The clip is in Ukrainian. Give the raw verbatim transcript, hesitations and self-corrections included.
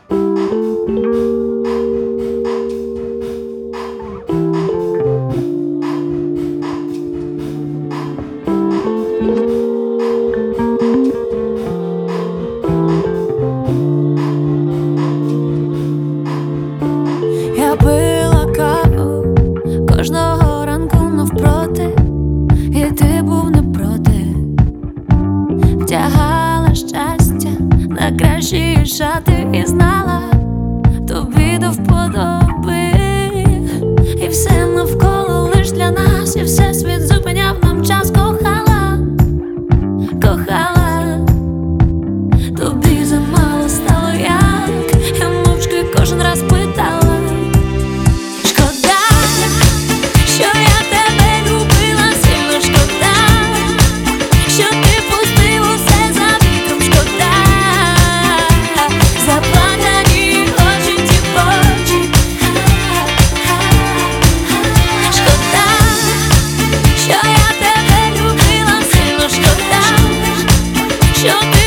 Я пила каву кожного ранку навпроти, і ти був не проти. Вдягала щастя на кращі шати і знала, тобі до вподоби. І все навколо лиш для нас, і все світ зупиняв нам час. Кохала, кохала, тобі замало стало, як я мовчки кожен раз питала. Шкода, що я тебе любила сильно, шкода, що ти пустив усе за вітром, шкода, заплакані очі ті очі. Шкода, що я тебе любила сильно, шкода, що ти